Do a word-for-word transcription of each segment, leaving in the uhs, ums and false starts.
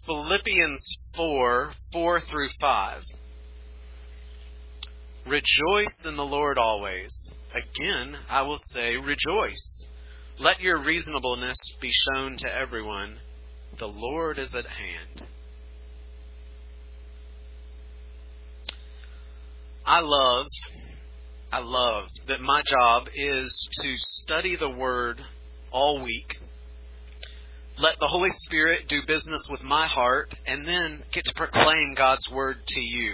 Philippians four, four through five. Rejoice in the Lord always. Again, I will say, rejoice. Let your reasonableness be shown to everyone. The Lord is at hand. I love, I love that my job is to study the Word all week. Let the Holy Spirit do business with my heart, and then get to proclaim God's Word to you.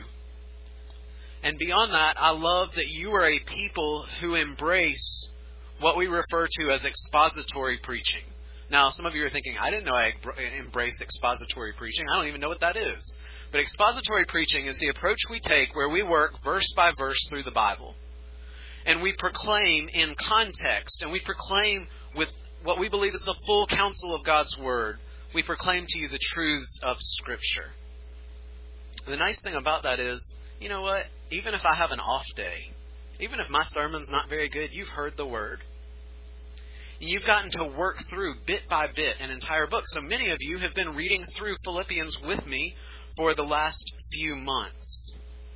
And beyond that, I love that you are a people who embrace what we refer to as expository preaching. Now, some of you are thinking, I didn't know I embraced expository preaching. I don't even know what that is. But expository preaching is the approach we take where we work verse by verse through the Bible. And we proclaim in context, and we proclaim with what we believe is the full counsel of God's Word. We proclaim to you the truths of Scripture. The nice thing about that is, you know what? Even if I have an off day, even if my sermon's not very good, you've heard the Word. You've gotten to work through bit by bit an entire book. So many of you have been reading through Philippians with me for the last few months.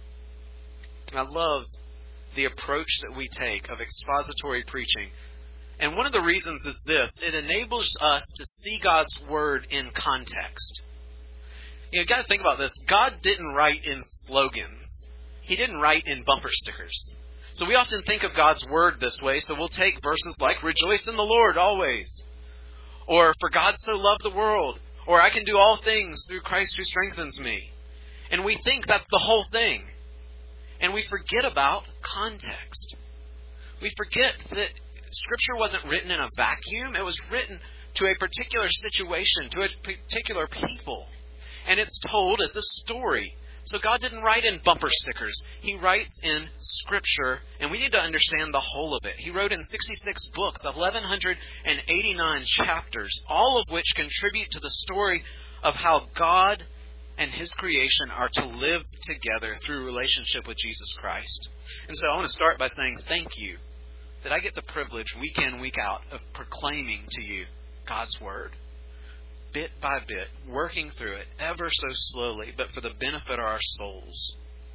I love the approach that we take of expository preaching. And one of the reasons is this: it enables us to see God's Word in context. You know, you've got to think about this. God didn't write in slogans. He didn't write in bumper stickers. So we often think of God's Word this way. So we'll take verses like, rejoice in the Lord always. Or, for God so loved the world. Or, I can do all things through Christ who strengthens me. And we think that's the whole thing. And we forget about context. We forget that Scripture wasn't written in a vacuum. It was written to a particular situation, to a particular people. And it's told as a story. So God didn't write in bumper stickers. He writes in Scripture, and we need to understand the whole of it. He wrote in sixty-six books, eleven eighty-nine chapters, all of which contribute to the story of how God and His creation are to live together through relationship with Jesus Christ. And so I want to start by saying thank you that I get the privilege week in, week out of proclaiming to you God's Word. Bit by bit, working through it ever so slowly, but for the benefit of our souls.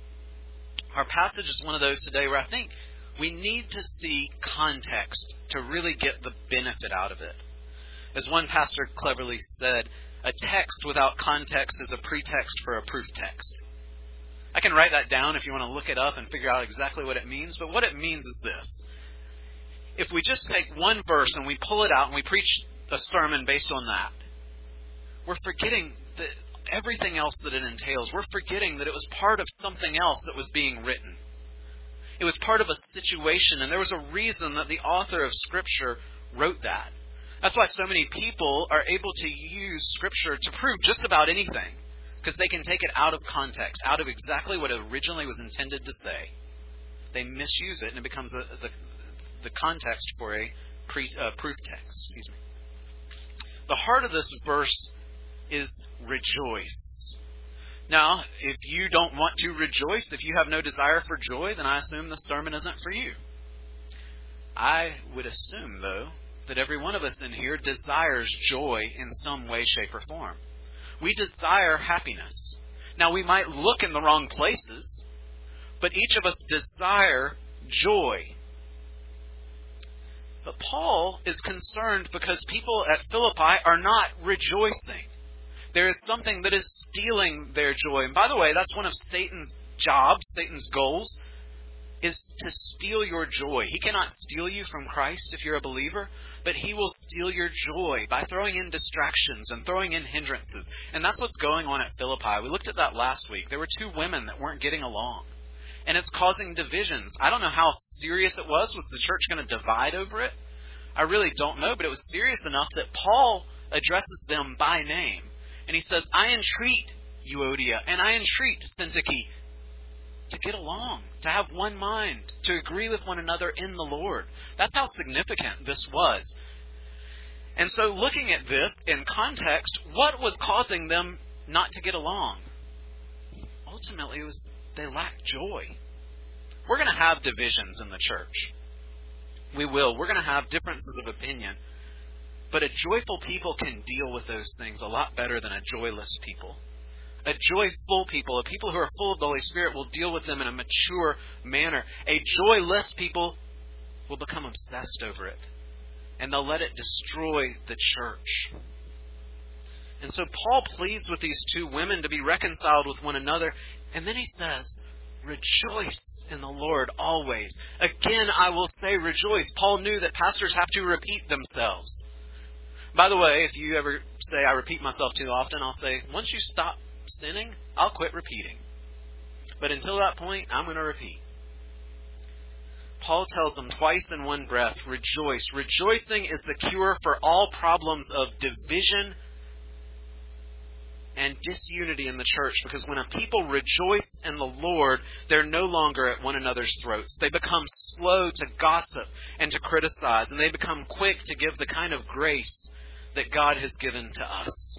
Our passage is one of those today where I think we need to see context to really get the benefit out of it. As one pastor cleverly said, a text without context is a pretext for a proof text. I can write that down if you want to look it up and figure out exactly what it means, but what it means is this. If we just take one verse and we pull it out and we preach a sermon based on that, we're forgetting that everything else that it entails. We're forgetting that it was part of something else that was being written. It was part of a situation, and there was a reason that the author of Scripture wrote that. That's why so many people are able to use Scripture to prove just about anything, because they can take it out of context, out of exactly what it originally was intended to say. They misuse it, and it becomes a, the, the context for a pre, uh, proof text. Excuse me. The heart of this verse is rejoice. Now, if you don't want to rejoice, if you have no desire for joy, then I assume the sermon isn't for you. I would assume, though, that every one of us in here desires joy in some way, shape, or form. We desire happiness. Now, we might look in the wrong places, but each of us desire joy. But Paul is concerned because people at Philippi are not rejoicing. There is something that is stealing their joy. And by the way, that's one of Satan's jobs, Satan's goals, is to steal your joy. He cannot steal you from Christ if you're a believer, but he will steal your joy by throwing in distractions and throwing in hindrances. And that's what's going on at Philippi. We looked at that last week. There were two women that weren't getting along. And it's causing divisions. I don't know how serious it was. Was the church going to divide over it? I really don't know, but it was serious enough that Paul addresses them by name. And he says, I entreat Euodia and I entreat Syntyche to get along, to have one mind, to agree with one another in the Lord. That's how significant this was. And so looking at this in context, what was causing them not to get along? Ultimately, it was they lacked joy. We're going to have divisions in the church. We will. We're going to have differences of opinion. But a joyful people can deal with those things a lot better than a joyless people. A joyful people, a people who are full of the Holy Spirit, will deal with them in a mature manner. A joyless people will become obsessed over it. And they'll let it destroy the church. And so Paul pleads with these two women to be reconciled with one another. And then he says, rejoice in the Lord always. Again, I will say rejoice. Paul knew that pastors have to repeat themselves. By the way, if you ever say I repeat myself too often, I'll say, once you stop sinning, I'll quit repeating. But until that point, I'm going to repeat. Paul tells them twice in one breath, rejoice. Rejoicing is the cure for all problems of division and disunity in the church. Because when a people rejoice in the Lord, they're no longer at one another's throats. They become slow to gossip and to criticize. And they become quick to give the kind of grace that God has given to us.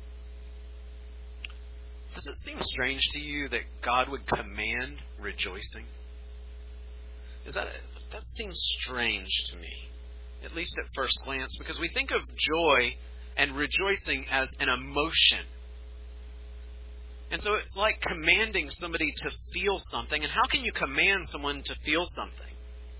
Does it seem strange to you that God would command rejoicing? Is that that seems strange to me, at least at first glance, because we think of joy and rejoicing as an emotion. And so it's like commanding somebody to feel something. And how can you command someone to feel something?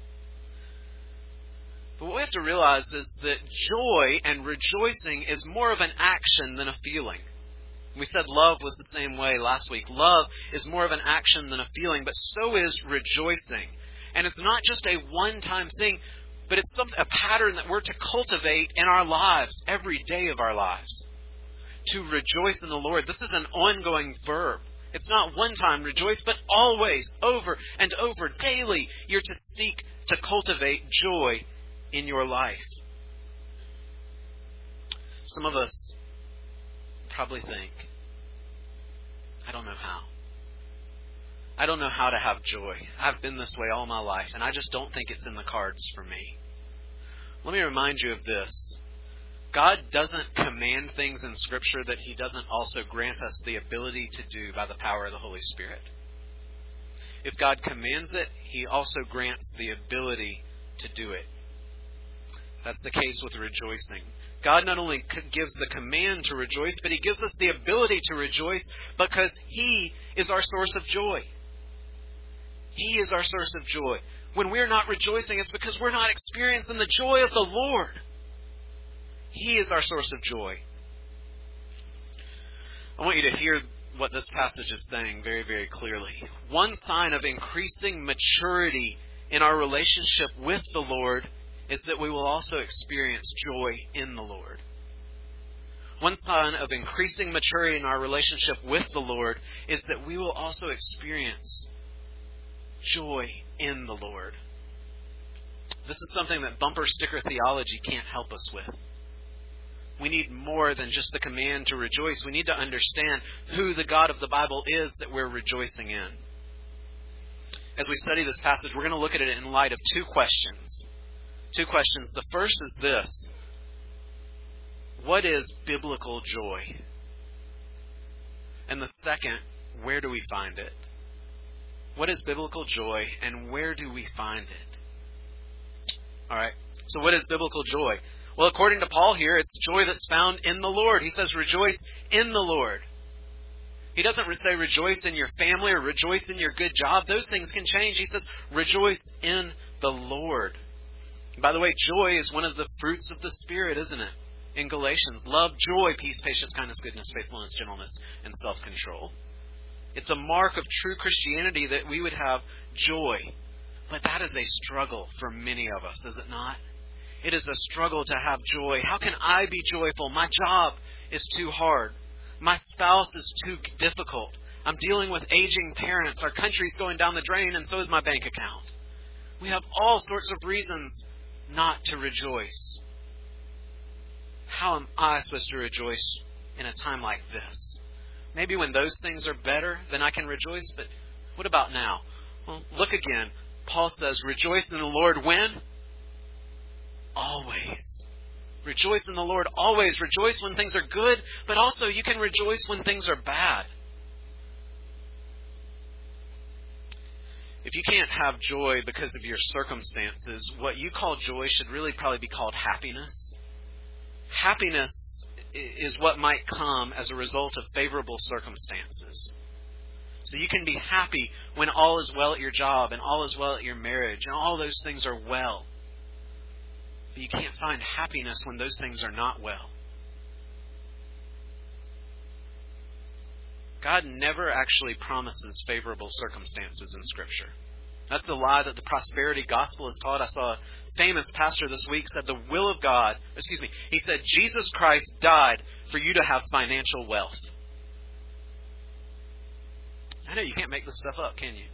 But what we have to realize is that joy and rejoicing is more of an action than a feeling. We said love was the same way last week. Love is more of an action than a feeling, but so is rejoicing. And it's not just a one-time thing, but it's some, a pattern that we're to cultivate in our lives, every day of our lives. To rejoice in the Lord. This is an ongoing verb. It's not one-time rejoice, but always, over and over, daily, you're to seek to cultivate joy in your life. Some of us probably think, I don't know how. I don't know how to have joy. I've been this way all my life, and I just don't think it's in the cards for me. Let me remind you of this. God doesn't command things in Scripture that He doesn't also grant us the ability to do by the power of the Holy Spirit. If God commands it, He also grants the ability to do it. That's the case with rejoicing. God not only gives the command to rejoice, but He gives us the ability to rejoice because He is our source of joy. He is our source of joy. When we're not rejoicing, it's because we're not experiencing the joy of the Lord. He is our source of joy. I want you to hear what this passage is saying very, very clearly. One sign of increasing maturity in our relationship with the Lord is that we will also experience joy in the Lord. One sign of increasing maturity in our relationship with the Lord is that we will also experience joy in the Lord. This is something that bumper sticker theology can't help us with. We need more than just the command to rejoice. We need to understand who the God of the Bible is that we're rejoicing in. As we study this passage, we're going to look at it in light of two questions. Two questions. The first is this. What is biblical joy? And the second, where do we find it? What is biblical joy and where do we find it? All right. So what is biblical joy? Well, according to Paul here, it's joy that's found in the Lord. He says rejoice in the Lord. He doesn't say rejoice in your family or rejoice in your good job. Those things can change. He says rejoice in the Lord. By the way, joy is one of the fruits of the Spirit, isn't it? In Galatians, love, joy, peace, patience, kindness, goodness, faithfulness, gentleness, and self-control. It's a mark of true Christianity that we would have joy. But that is a struggle for many of us, is it not? It is a struggle to have joy. How can I be joyful? My job is too hard. My spouse is too difficult. I'm dealing with aging parents. Our country's going down the drain, and so is my bank account. We have all sorts of reasons not to rejoice. How am I supposed to rejoice in a time like this? Maybe when those things are better, then I can rejoice. But what about now? Well, look again. Paul says, rejoice in the Lord when? Always. Rejoice in the Lord always. Rejoice when things are good, but also you can rejoice when things are bad. If you can't have joy because of your circumstances, what you call joy should really probably be called happiness. Happiness is what might come as a result of favorable circumstances. So you can be happy when all is well at your job and all is well at your marriage and all those things are well. But you can't find happiness when those things are not well. God never actually promises favorable circumstances in Scripture. That's the lie that the prosperity gospel is taught. I saw a famous pastor this week said the will of God, excuse me, he said Jesus Christ died for you to have financial wealth. I know you can't make this stuff up, can you?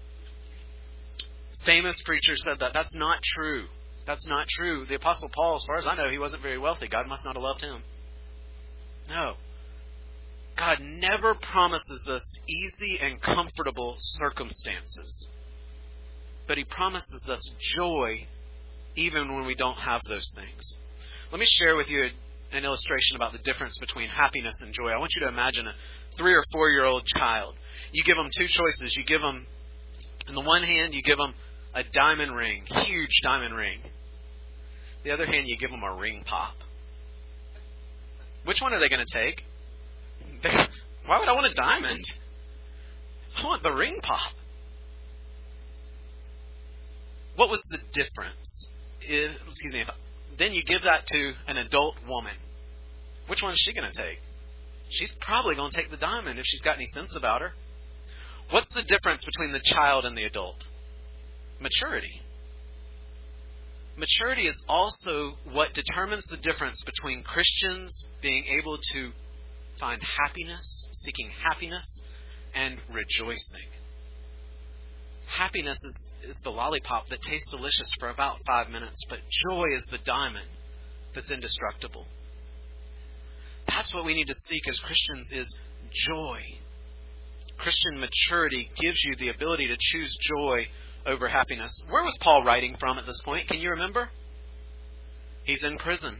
Famous preacher said that. That's not true. That's not true. The Apostle Paul, as far as I know, he wasn't very wealthy. God must not have loved him. No. God never promises us easy and comfortable circumstances. But He promises us joy even when we don't have those things. Let me share with you an illustration about the difference between happiness and joy. I want you to imagine a three or four year old child. You give them two choices. You give them, on the one hand, you give them a diamond ring, huge diamond ring. The other hand, you give them a ring pop. Which one are they going to take? They, why would I want a diamond? I want the ring pop. What was the difference? If, excuse me. Then you give that to an adult woman. Which one is she going to take? She's probably going to take the diamond if she's got any sense about her. What's the difference between the child and the adult? Maturity. Maturity is also what determines the difference between Christians being able to find happiness, seeking happiness, and rejoicing. Happiness is, is the lollipop that tastes delicious for about five minutes, but joy is the diamond that's indestructible. That's what we need to seek as Christians is joy. Christian maturity gives you the ability to choose joy over happiness. Where was Paul writing from at this point? Can you remember? He's in prison.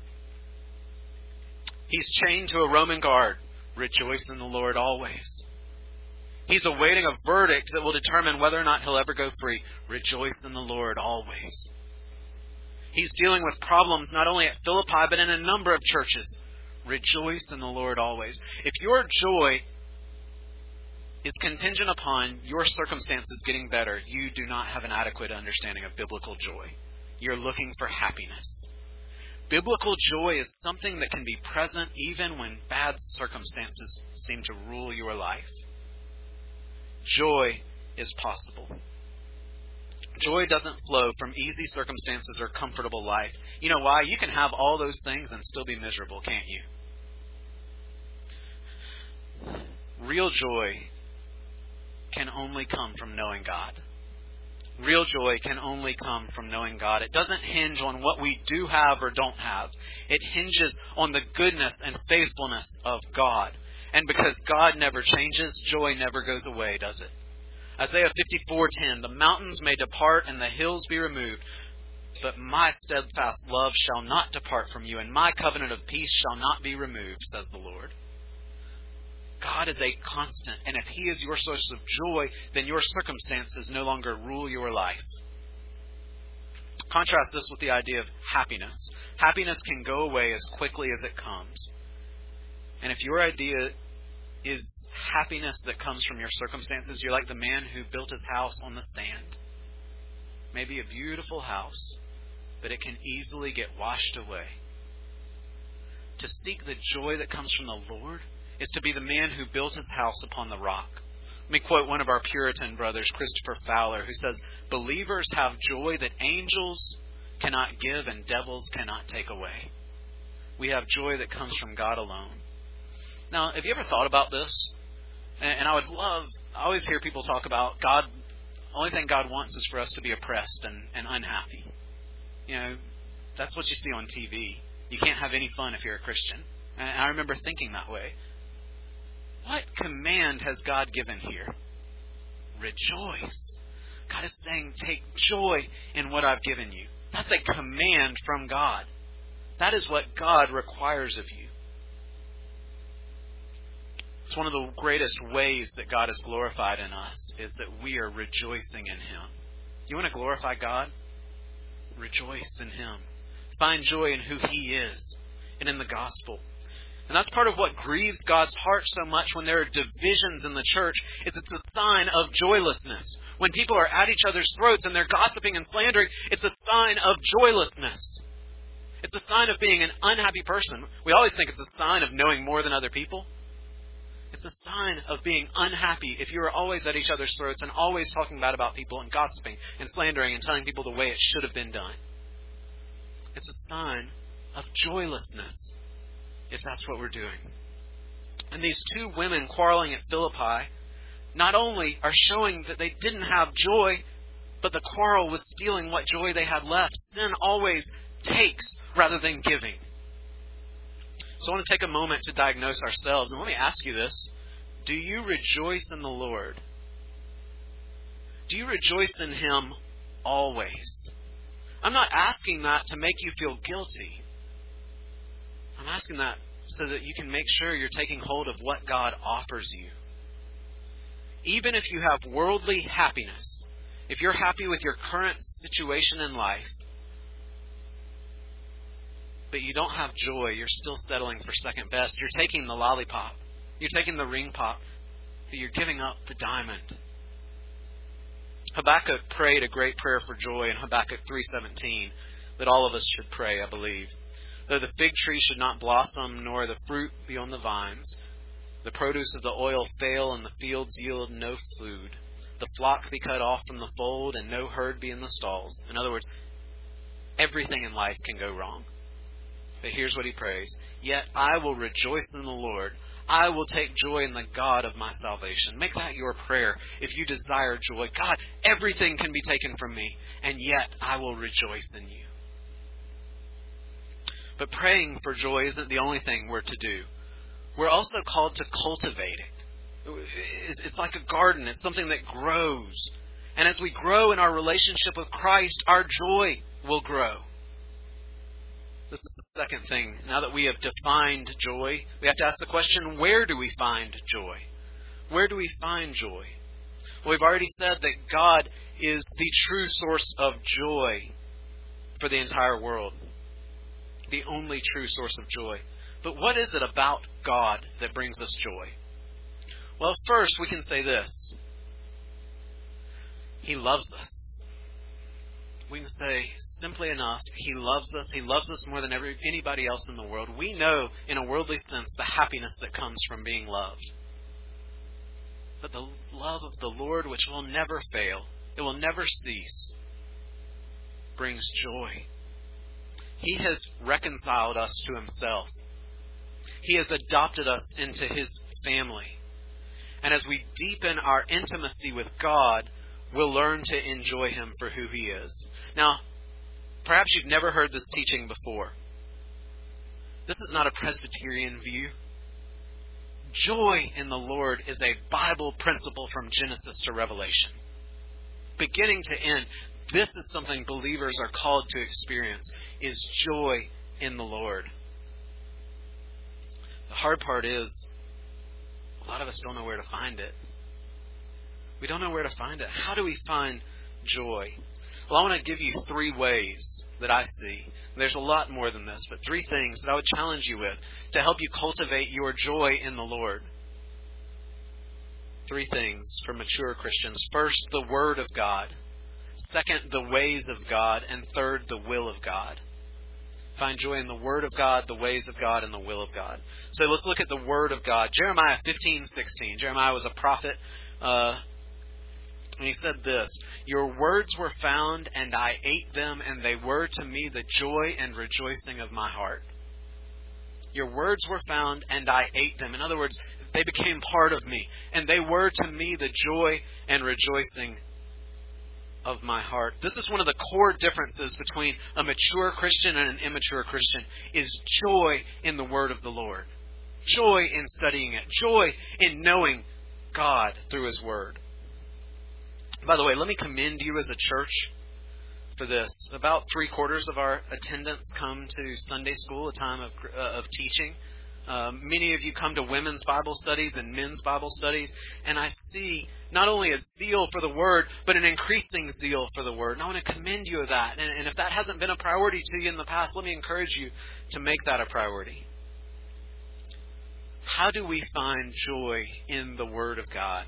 He's chained to a Roman guard. Rejoice in the Lord always. He's awaiting a verdict that will determine whether or not he'll ever go free. Rejoice in the Lord always. He's dealing with problems not only at Philippi, but in a number of churches. Rejoice in the Lord always. If your joy is contingent upon your circumstances getting better, you do not have an adequate understanding of biblical joy. You're looking for happiness. Biblical joy is something that can be present even when bad circumstances seem to rule your life. Joy is possible. Joy doesn't flow from easy circumstances or comfortable life. You know why? You can have all those things and still be miserable, can't you? Real joy can only come from knowing God. Real joy can only come from knowing God. It doesn't hinge on what we do have or don't have. It hinges on the goodness and faithfulness of God. And because God never changes, joy never goes away, does it? Isaiah fifty-four ten, the mountains may depart and the hills be removed, but my steadfast love shall not depart from you, and my covenant of peace shall not be removed, says the Lord. God is a constant, and if He is your source of joy, then your circumstances no longer rule your life. Contrast this with the idea of happiness. Happiness can go away as quickly as it comes. And if your idea is happiness that comes from your circumstances, you're like the man who built his house on the sand. Maybe a beautiful house, but it can easily get washed away. To seek the joy that comes from the Lord is to be the man who built his house upon the rock. Let me quote one of our Puritan brothers, Christopher Fowler, who says, "Believers have joy that angels cannot give and devils cannot take away." We have joy that comes from God alone. Now, have you ever thought about this? And I would love, I always hear people talk about God, the only thing God wants is for us to be oppressed and, and unhappy. You know, that's what you see on T V. You can't have any fun if you're a Christian. And I remember thinking that way. What command has God given here? Rejoice. God is saying, take joy in what I've given you. That's a command from God. That is what God requires of you. It's one of the greatest ways that God is glorified in us is that we are rejoicing in Him. You want to glorify God? Rejoice in Him. Find joy in who He is. and in the gospel. And that's part of what grieves God's heart so much when there are divisions in the church, is it's a sign of joylessness. When people are at each other's throats and they're gossiping and slandering, it's a sign of joylessness. It's a sign of being an unhappy person. We always think it's a sign of knowing more than other people. It's a sign of being unhappy if you are always at each other's throats and always talking bad about people and gossiping and slandering and telling people the way it should have been done. It's a sign of joylessness if that's what we're doing. And these two women quarreling at Philippi not only are showing that they didn't have joy, but the quarrel was stealing what joy they had left. Sin always takes rather than giving. So I want to take a moment to diagnose ourselves. And let me ask you this. Do you rejoice in the Lord? Do you rejoice in Him always? I'm not asking that to make you feel guilty. I'm asking that so that you can make sure you're taking hold of what God offers you. Even if you have worldly happiness, if you're happy with your current situation in life, but you don't have joy, you're still settling for second best. You're taking the lollipop. You're taking the ring pop, but you're giving up the diamond. Habakkuk prayed a great prayer for joy in Habakkuk three seventeen that all of us should pray, I believe. Though the fig tree should not blossom, nor the fruit be on the vines, the produce of the oil fail, and the fields yield no food, the flock be cut off from the fold, and no herd be in the stalls. In other words, everything in life can go wrong. But here's what he prays. Yet I will rejoice in the Lord. I will take joy in the God of my salvation. Make that your prayer if you desire joy. God, everything can be taken from me, and yet I will rejoice in you. But praying for joy isn't the only thing we're to do. We're also called to cultivate it. It's like a garden. It's something that grows. And as we grow in our relationship with Christ, our joy will grow. This is the second thing. Now that we have defined joy, we have to ask the question, where do we find joy? Where do we find joy? Well, we've already said that God is the true source of joy for the entire world. The only true source of joy. But what is it about God that brings us joy? Well, first we can say this. He loves us. We can say simply enough, He loves us. He loves us more than every, anybody else in the world. We know, in a worldly sense, the happiness that comes from being loved. But the love of the Lord, which will never fail, it will never cease, brings joy. He has reconciled us to Himself. He has adopted us into His family. And as we deepen our intimacy with God, we'll learn to enjoy Him for who He is. Now, perhaps you've never heard this teaching before. This is not a Presbyterian view. Joy in the Lord is a Bible principle from Genesis to Revelation. Beginning to end, this is something believers are called to experience, is joy in the Lord. The hard part is, a lot of us don't know where to find it. We don't know where to find it. How do we find joy? Well, I want to give you three ways that I see. There's a lot more than this, but three things that I would challenge you with to help you cultivate your joy in the Lord. Three things for mature Christians. First, the Word of God. Second, the ways of God. And third, the will of God. Find joy in the Word of God, the ways of God, and the will of God. So let's look at the Word of God. Jeremiah fifteen sixteen. Jeremiah was a prophet. Uh, and he said this, "Your words were found, and I ate them, and they were to me the joy and rejoicing of my heart." Your words were found, and I ate them. In other words, they became part of me, and they were to me the joy and rejoicing of my heart. This is one of the core differences between a mature Christian and an immature Christian, is joy in the Word of the Lord. Joy in studying it. Joy in knowing God through His Word. By the way, let me commend you as a church for this. About three quarters of our attendants come to Sunday school, a time of, uh, of teaching. Um, many of you come to women's Bible studies and men's Bible studies, and I see not only a zeal for the Word, but an increasing zeal for the Word. And I want to commend you of that. And, and if that hasn't been a priority to you in the past, let me encourage you to make that a priority. How do we find joy in the Word of God?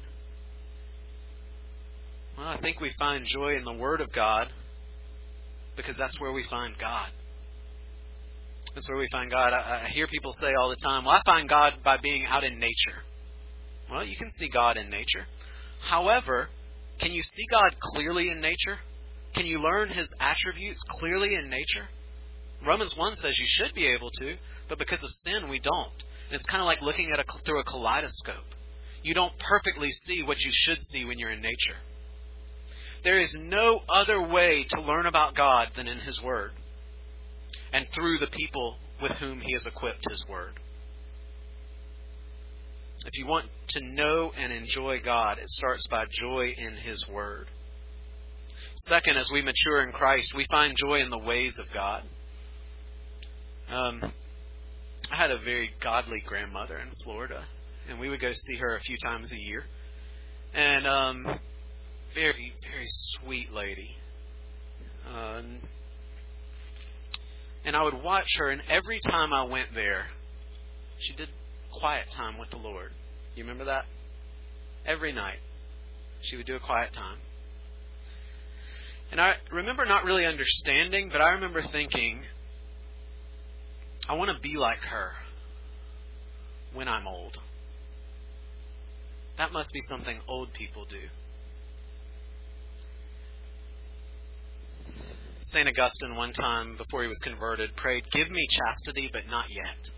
Well, I think we find joy in the Word of God because that's where we find God. That's where we find God. I, I hear people say all the time, well, I find God by being out in nature. Well, you can see God in nature. However, can you see God clearly in nature? Can you learn His attributes clearly in nature? Romans one says you should be able to, but because of sin, we don't. And it's kind of like looking at a, through a kaleidoscope. You don't perfectly see what you should see when you're in nature. There is no other way to learn about God than in His Word and through the people with whom He has equipped His Word. If you want to know and enjoy God, it starts by joy in His Word. Second, as we mature in Christ, we find joy in the ways of God. Um, I had a very godly grandmother in Florida, and we would go see her a few times a year. And um, very, very sweet lady. Uh, and I would watch her, and every time I went there, she did quiet time with the Lord. You remember that? Every night, she would do a quiet time. And I remember not really understanding, but I remember thinking, I want to be like her when I'm old. That must be something old people do. Saint Augustine one time, before he was converted, prayed, "Give me chastity, but not yet."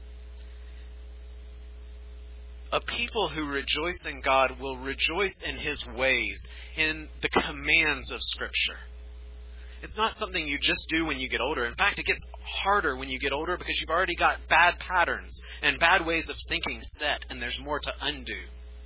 A people who rejoice in God will rejoice in His ways, in the commands of Scripture. It's not something you just do when you get older. In fact, it gets harder when you get older because you've already got bad patterns and bad ways of thinking set, and there's more to undo.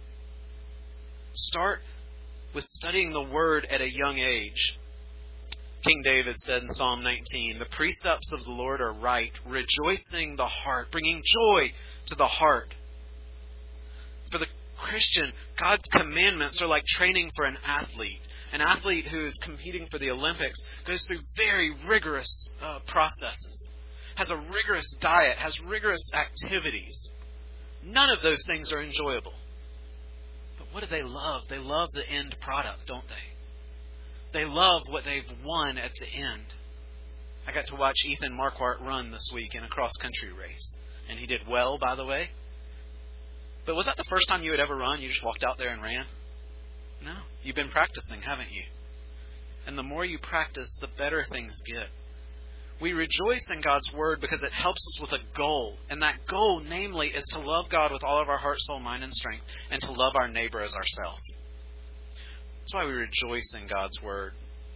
Start with studying the Word at a young age. King David said in Psalm nineteen, "The precepts of the Lord are right, rejoicing the heart, bringing joy to the heart." For the Christian, God's commandments are like training for an athlete. An athlete who is competing for the Olympics goes through very rigorous uh, processes, has a rigorous diet, has rigorous activities. None of those things are enjoyable. But what do they love? They love the end product, don't they? They love what they've won at the end. I got to watch Ethan Marquardt run this week in a cross-country race. And he did well, by the way. But was that the first time you had ever run? You just walked out there and ran? No. You've been practicing, haven't you? And the more you practice, the better things get. We rejoice in God's Word because it helps us with a goal. And that goal, namely, is to love God with all of our heart, soul, mind, and strength, and to love our neighbor as ourselves. That's why we rejoice in God's Word.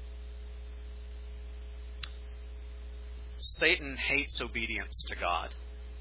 Satan hates obedience to God.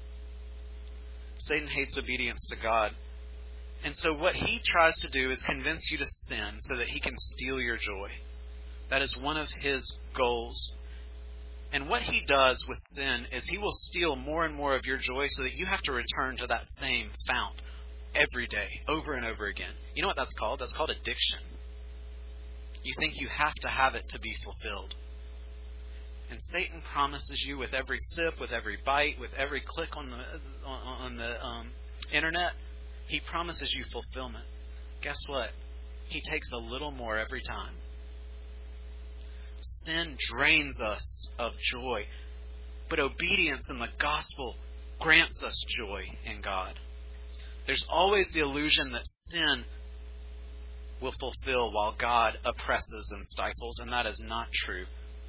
Satan hates obedience to God. And so what he tries to do is convince you to sin so that he can steal your joy. That is one of his goals. And what he does with sin is he will steal more and more of your joy so that you have to return to that same fount every day, over and over again. You know what that's called? That's called addiction. You think you have to have it to be fulfilled. And Satan promises you with every sip, with every bite, with every click on the on, on the um, internet, he promises you fulfillment. Guess what? He takes a little more every time. Sin drains us of joy, but obedience in the gospel grants us joy in God. There's always the illusion that sin will fulfill while God oppresses and stifles, and that is not true.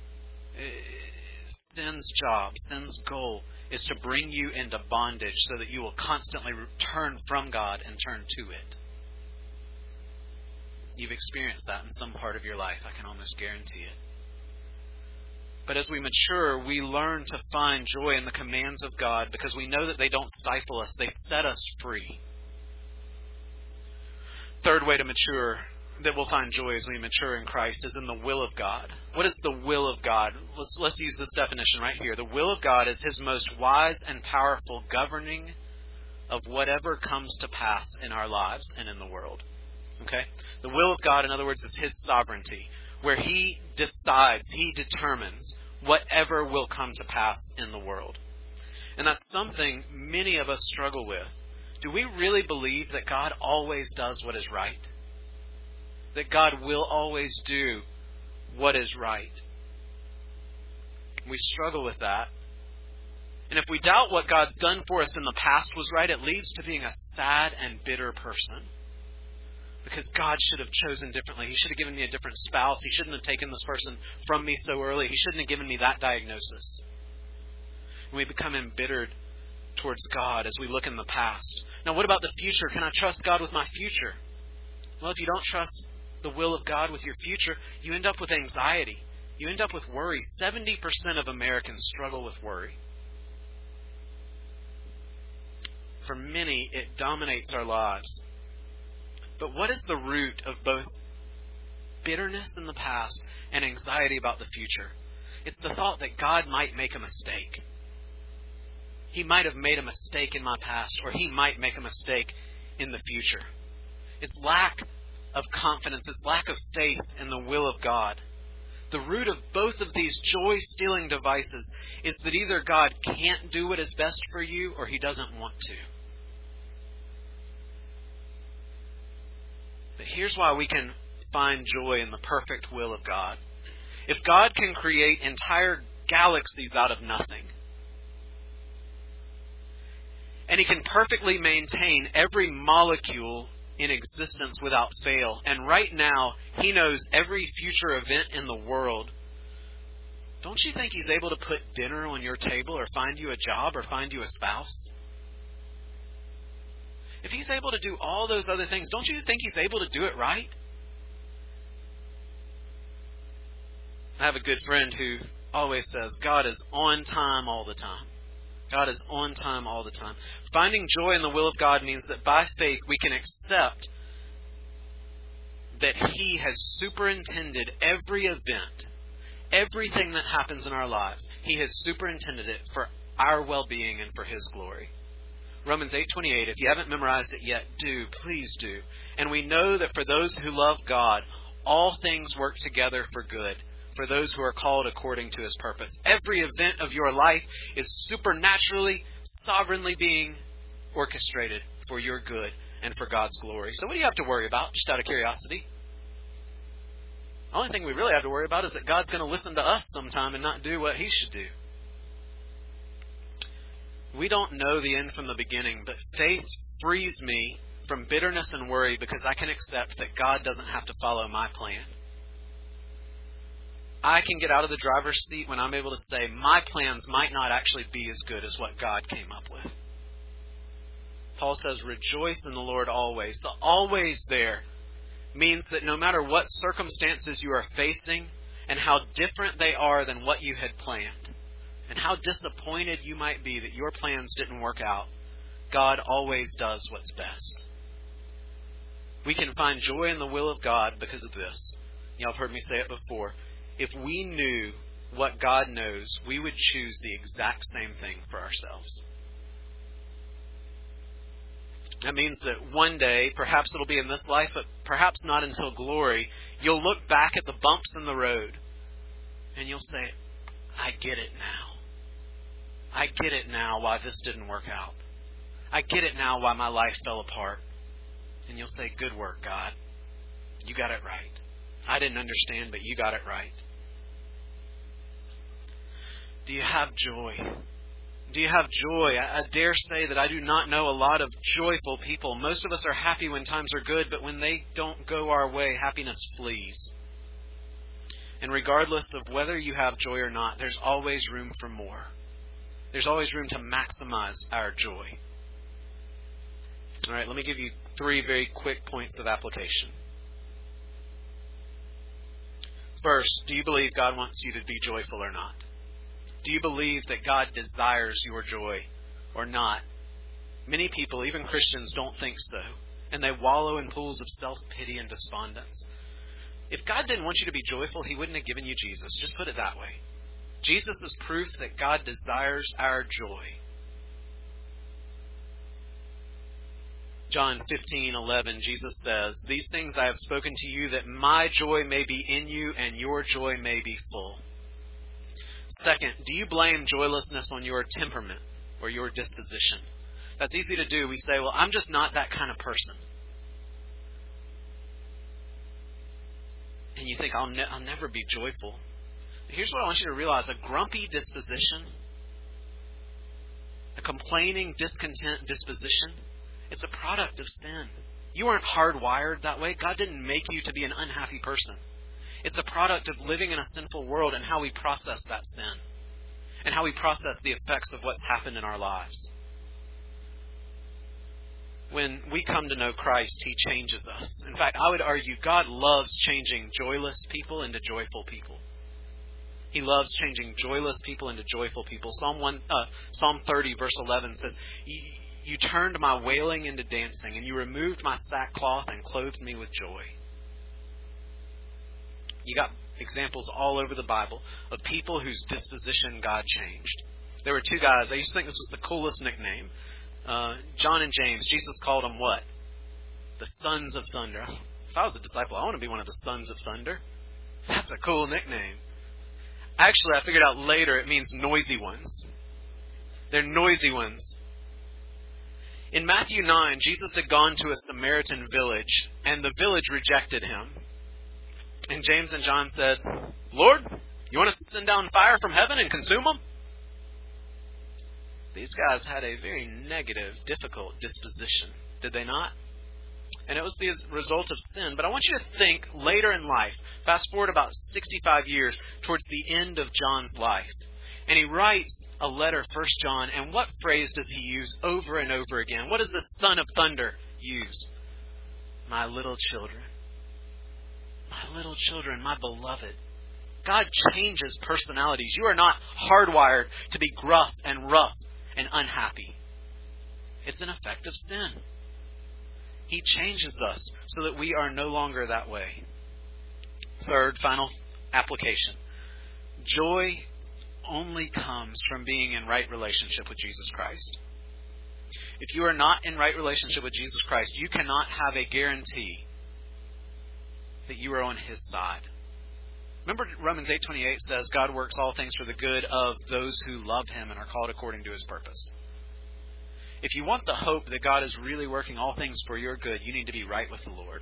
Sin's job, sin's goal is to bring you into bondage so that you will constantly turn from God and turn to it. You've experienced that in some part of your life, I can almost guarantee it. But as we mature, we learn to find joy in the commands of God because we know that they don't stifle us, they set us free. Third way to mature, that we'll find joy as we mature in Christ, is in the will of God. What is the will of God? Let's, let's use this definition right here. The will of God is His most wise and powerful governing, of whatever comes to pass in our lives and in the world. Okay? The will of God, in other words, is His sovereignty, where He decides, He determines whatever will come to pass in the world. And that's something many of us struggle with. Do we really believe that God always does what is right? That God will always do what is right? We struggle with that. And if we doubt what God's done for us in the past was right, it leads to being a sad and bitter person. Because God should have chosen differently. He should have given me a different spouse. He shouldn't have taken this person from me so early. He shouldn't have given me that diagnosis. And we become embittered towards God as we look in the past. Now, what about the future? Can I trust God with my future? Well, if you don't trust the will of God with your future, you end up with anxiety. You end up with worry. seventy percent of Americans struggle with worry. For many, it dominates our lives. But what is the root of both bitterness in the past and anxiety about the future? It's the thought that God might make a mistake. He might have made a mistake in my past, or He might make a mistake in the future. It's lack of confidence. It's lack of faith in the will of God. The root of both of these joy-stealing devices is that either God can't do what is best for you, or He doesn't want to. But here's why we can find joy in the perfect will of God. If God can create entire galaxies out of nothing, and He can perfectly maintain every molecule in existence without fail, and right now He knows every future event in the world, don't you think He's able to put dinner on your table, or find you a job, or find you a spouse? If He's able to do all those other things, don't you think He's able to do it right? I have a good friend who always says, God is on time all the time. God is on time all the time. Finding joy in the will of God means that by faith we can accept that He has superintended every event, everything that happens in our lives. He has superintended it for our well-being and for His glory. Romans eight twenty-eight, if you haven't memorized it yet, do, please do. And we know that for those who love God, all things work together for good, for those who are called according to His purpose. Every event of your life is supernaturally, sovereignly being orchestrated for your good and for God's glory. So what do you have to worry about, just out of curiosity? The only thing we really have to worry about is that God's going to listen to us sometime and not do what He should do. We don't know the end from the beginning, but faith frees me from bitterness and worry because I can accept that God doesn't have to follow my plan. I can get out of the driver's seat when I'm able to say my plans might not actually be as good as what God came up with. Paul says, rejoice in the Lord always. The always there means that no matter what circumstances you are facing and how different they are than what you had planned, and how disappointed you might be that your plans didn't work out, God always does what's best. We can find joy in the will of God because of this. Y'all have heard me say it before. If we knew what God knows, we would choose the exact same thing for ourselves. That means that one day, perhaps it'll be in this life, but perhaps not until glory, you'll look back at the bumps in the road and you'll say, I get it now. I get it now why this didn't work out. I get it now why my life fell apart. And you'll say, good work, God. You got it right. I didn't understand, but you got it right. Do you have joy? Do you have joy? I, I dare say that I do not know a lot of joyful people. Most of us are happy when times are good, but when they don't go our way, happiness flees. And regardless of whether you have joy or not, there's always room for more. There's always room to maximize our joy. All right, let me give you three very quick points of application. First, do you believe God wants you to be joyful or not? Do you believe that God desires your joy or not? Many people, even Christians, don't think so. And they wallow in pools of self-pity and despondence. If God didn't want you to be joyful, He wouldn't have given you Jesus. Just put it that way. Jesus is proof that God desires our joy. John fifteen eleven, Jesus says, "These things I have spoken to you, that my joy may be in you and your joy may be full." Second, do you blame joylessness on your temperament or your disposition? That's easy to do. We say, well, I'm just not that kind of person. And you think, I'll, ne- I'll never be joyful. Here's what I want you to realize. A grumpy disposition, a complaining, discontent disposition, it's a product of sin. You weren't hardwired that way. God didn't make you to be an unhappy person. It's a product of living in a sinful world and how we process that sin and how we process the effects of what's happened in our lives. When we come to know Christ, He changes us. In fact, I would argue God loves changing joyless people into joyful people. He loves changing joyless people into joyful people. Psalm one, uh, Psalm thirty, verse eleven says, "You turned my wailing into dancing, and you removed my sackcloth and clothed me with joy." You got examples all over the Bible of people whose disposition God changed. There were two guys. I used to think this was the coolest nickname. Uh, John and James. Jesus called them what? The sons of thunder. If I was a disciple, I want to be one of the sons of thunder. That's a cool nickname. Actually, I figured out later it means noisy ones. They're noisy ones. In Matthew nine, Jesus had gone to a Samaritan village, and the village rejected Him. And James and John said, "Lord, you want us to send down fire from heaven and consume them?" These guys had a very negative, difficult disposition, did they not? And it was the result of sin. But I want you to think later in life, fast forward about sixty-five years, towards the end of John's life. And he writes a letter, First John, and what phrase does he use over and over again? What does the Son of Thunder use? My little children. My little children, my beloved. God changes personalities. You are not hardwired to be gruff and rough and unhappy. It's an effect of sin. He changes us so that we are no longer that way. Third, final application. Joy only comes from being in right relationship with Jesus Christ. If you are not in right relationship with Jesus Christ, you cannot have a guarantee that you are on His side. Remember Romans eight twenty-eight says, God works all things for the good of those who love Him and are called according to His purpose. If you want the hope that God is really working all things for your good, you need to be right with the Lord.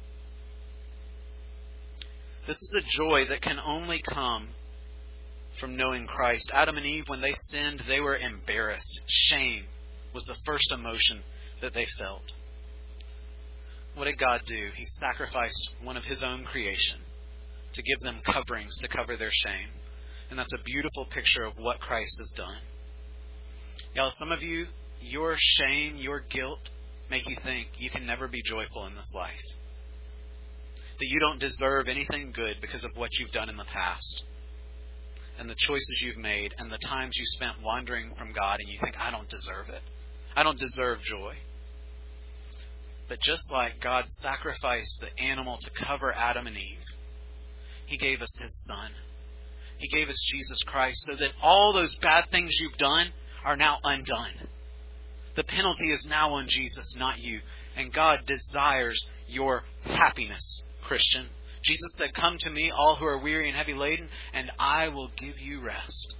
This is a joy that can only come from knowing Christ. Adam and Eve, when they sinned, they were embarrassed. Shame was the first emotion that they felt. What did God do? He sacrificed one of His own creation to give them coverings to cover their shame. And that's a beautiful picture of what Christ has done. Y'all, some of you, your shame, your guilt make you think you can never be joyful in this life. That you don't deserve anything good because of what you've done in the past. And the choices you've made and the times you spent wandering from God, and you think, I don't deserve it. I don't deserve joy. But just like God sacrificed the animal to cover Adam and Eve, He gave us His Son. He gave us Jesus Christ so that all those bad things you've done are now undone. The penalty is now on Jesus, not you. And God desires your happiness, Christian. Jesus said, come to me, all who are weary and heavy laden, and I will give you rest.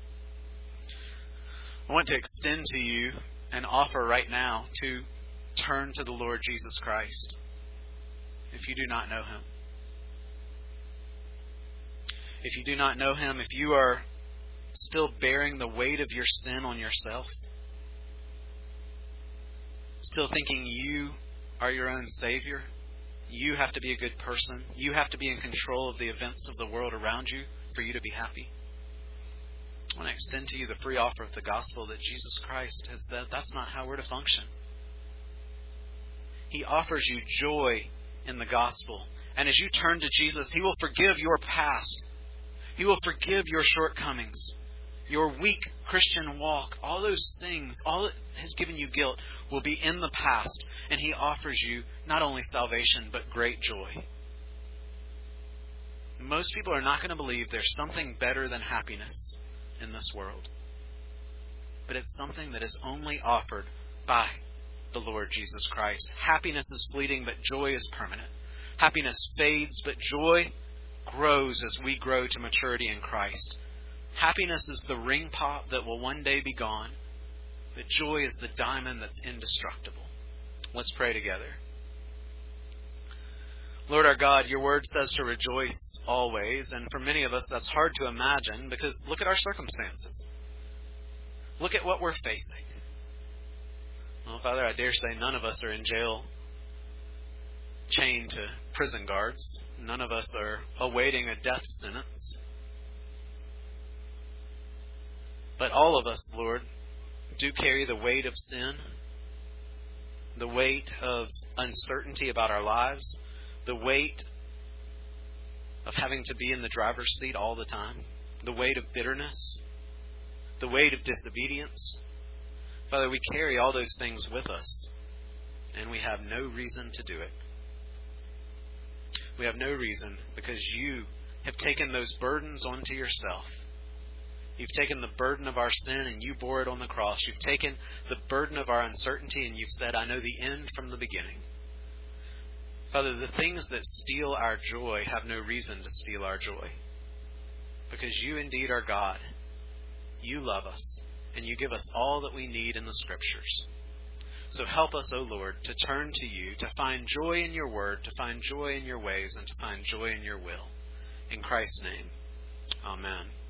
I want to extend to you an offer right now to turn to the Lord Jesus Christ if you do not know Him. If you do not know Him, if you are still bearing the weight of your sin on yourself, still thinking you are your own Savior, you have to be a good person, you have to be in control of the events of the world around you for you to be happy, I want to extend to you the free offer of the gospel that Jesus Christ has said that's not how we're to function. He offers you joy in the gospel. And as you turn to Jesus, He will forgive your past. He will forgive your shortcomings, your weak Christian walk. All those things, all that has given you guilt will be in the past. And He offers you not only salvation, but great joy. Most people are not going to believe there's something better than happiness in this world. But it's something that is only offered by the Lord Jesus Christ. Happiness is fleeting, but joy is permanent. Happiness fades, but joy grows as we grow to maturity in Christ. Happiness is the ring pop that will one day be gone, but joy is the diamond that's indestructible. Let's pray together. Lord our God, your word says to rejoice always, and for many of us that's hard to imagine because look at our circumstances. Look at what we're facing. Well, Father, I dare say none of us are in jail chained to prison guards. None of us are awaiting a death sentence. But all of us, Lord, do carry the weight of sin, the weight of uncertainty about our lives, the weight of having to be in the driver's seat all the time, the weight of bitterness, the weight of disobedience. Father, we carry all those things with us, and we have no reason to do it. We have no reason because you have taken those burdens onto yourself. You've taken the burden of our sin and you bore it on the cross. You've taken the burden of our uncertainty and you've said, I know the end from the beginning. Father, the things that steal our joy have no reason to steal our joy. Because you indeed are God. You love us and you give us all that we need in the Scriptures. So help us, O Lord, to turn to you, to find joy in your word, to find joy in your ways, and to find joy in your will. In Christ's name, amen.